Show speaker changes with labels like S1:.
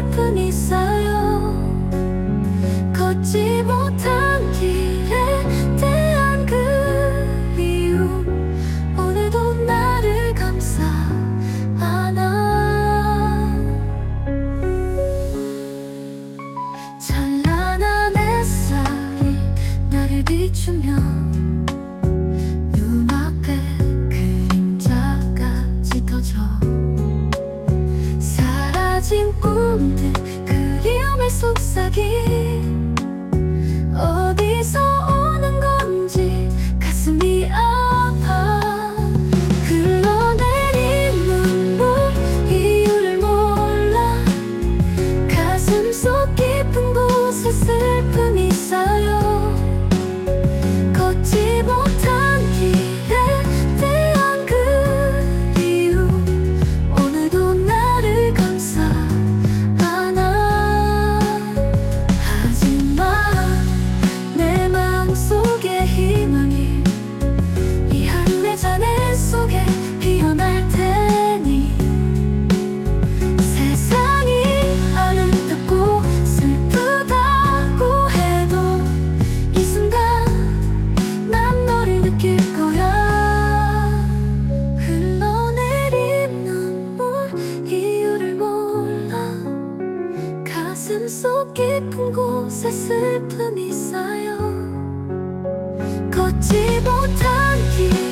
S1: 슬픔이 쌓여 걷지 못한 길에 대한 그리움 오늘도 나를 감싸 안아. 찬란한 햇살이 나를 비추며 눈앞에 그림자가 짙어져 사라진 꿈들 그리움의 속삭임 어디서 오는 건지 가슴이 아파. 흘러내린 눈물 이유를 몰라 가슴 속 깊은 곳에 슬픔이 쌓여 걷지 못한 길에 대한 그리움 오늘도 나를 감싸 안아. 하지만 내 마음속의 희망이 이 하루의 잔해 속에 피어날 테니 세상이 아름답고 슬프다고 해도 이 순간 난 너를 느낄 거야. 흘러내린 눈물 이유를 몰라 가슴 속 깊은 곳에 슬픔이 쌓여 걷지 못한 길